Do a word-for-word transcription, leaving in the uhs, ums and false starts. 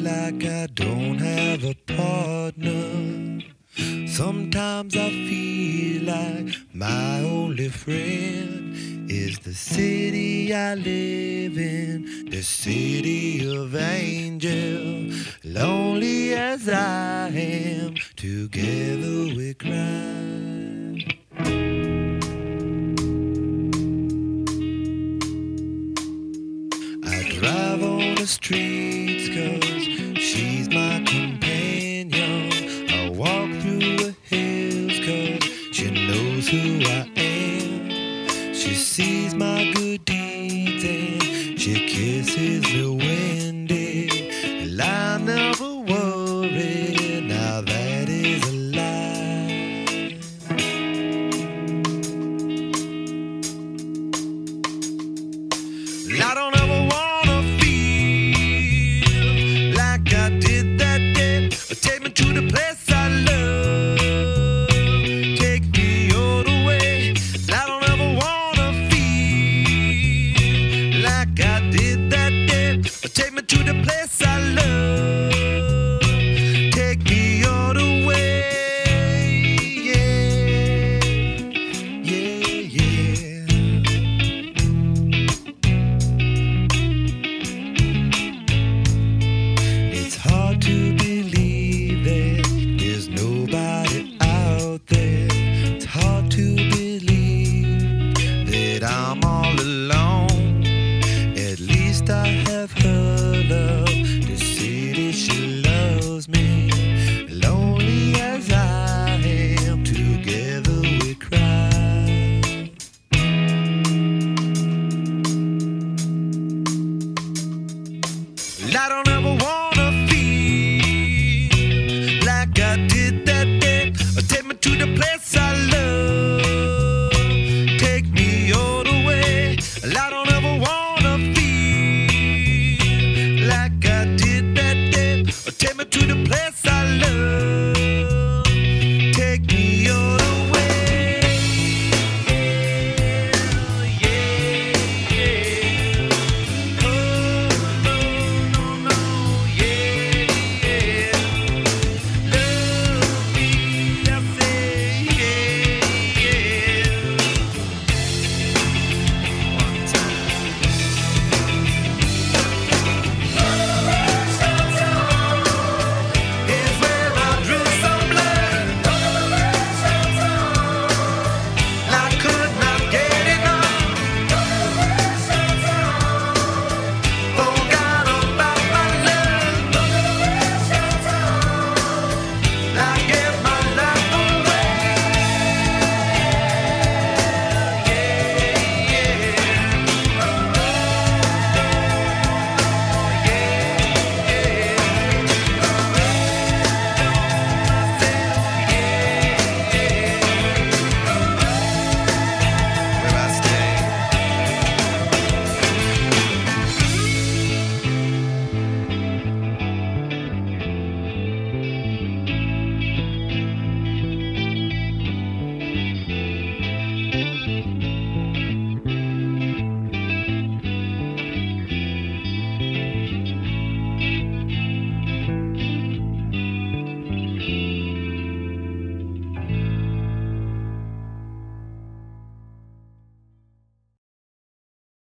like I don't have a partner. Sometimes I feel like my only friend is the city I live in, the city of angels. Lonely as I am, together we cry. I drive on the streets 'cause she's my companion. I walk through the hills 'cause she knows who I am. She sees my good deeds and she kisses me windy. And I never worry, now that is a lie. I don't ever wanna feel like I did that day. Take me to the place I love. Take me all the way. I don't ever wanna feel like I did that day. Take me to the place I love. Take me all the way. Yeah, yeah, yeah. It's hard to believe that there's nobody out there. It's hard to believe that I'm all alone. At least I have her love. The city, she loves me. Lonely as I am, together we cry. I don't ever want